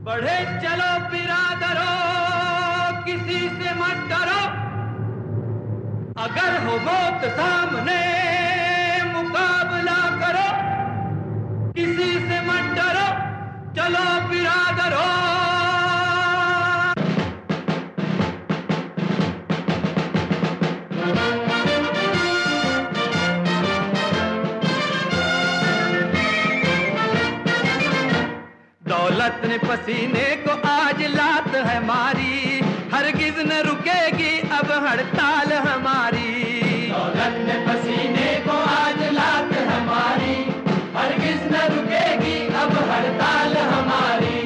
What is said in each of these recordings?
बढ़े चलो बिरादरो, किसी से मत डरो, अगर हो मौत सामने मुकाबला करो, किसी से मत डरो, चलो बिरादरो। दौलत ने पसीने को आज लात है मारी, हरगिज न रुकेगी अब हड़ताल हमारी। दौलत ने पसीने को आज लात है मारी, हरगिज न रुकेगी अब हड़ताल हमारी।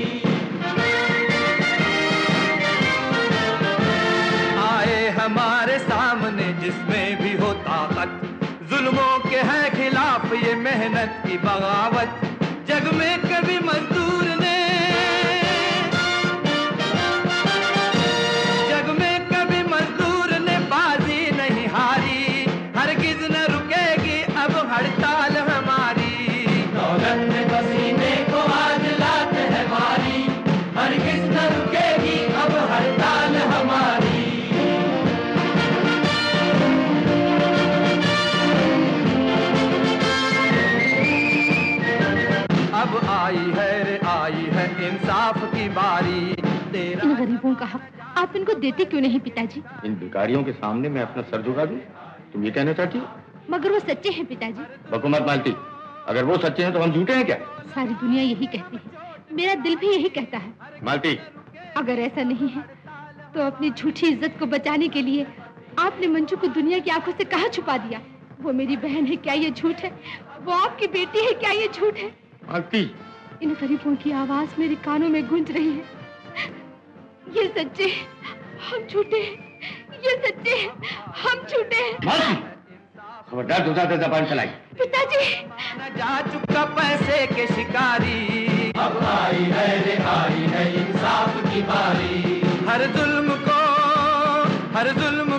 आए हमारे सामने जिसमें भी हो ताकत, जुल्मों के है खिलाफ ये मेहनत की बगावत। जग में कभी मजदूर ने, जग में कभी मजदूर ने बाजी नहीं हारी, हरगिज न रुकेगी अब हड़ताल हमारी। दौलत ने पसीने को आज लात है मारी, हरगिज न रुकेगी अब हड़ताल हमारी। अब आई है इंसाफ की बारी। इन गरीबों का हक आप इनको देते क्यों नहीं पिताजी? इन भिखारियों के सामने मैं अपना सर झुका दूं? तुम ये कहना चाहती हो? मगर वो सच्चे हैं पिताजी। बकुमत मालती, अगर वो सच्चे हैं तो हम झूठे हैं क्या? सारी दुनिया यही कहती है, मेरा दिल भी यही कहता है। मालती, अगर ऐसा नहीं है तो अपनी झूठी इज्जत को बचाने के लिए आपने मंजू को दुनिया की आंखों से कहाँ छुपा दिया? वो मेरी बहन है, क्या ये झूठ है? वो आपकी बेटी है, क्या ये झूठ है? मालती, इन गरीबों की आवाज मेरे कानों में गूंज रही है। ये सच्चे हैं, हम झूठे हैं। ये सच्चे हैं, हम झूठे हैं। मालती, खबरदार दूसरा से ज़बान चलाई। पिताजी, जा चुका पैसे के शिकारी, अब आई है इंसाफ की बारी। हर जुल्म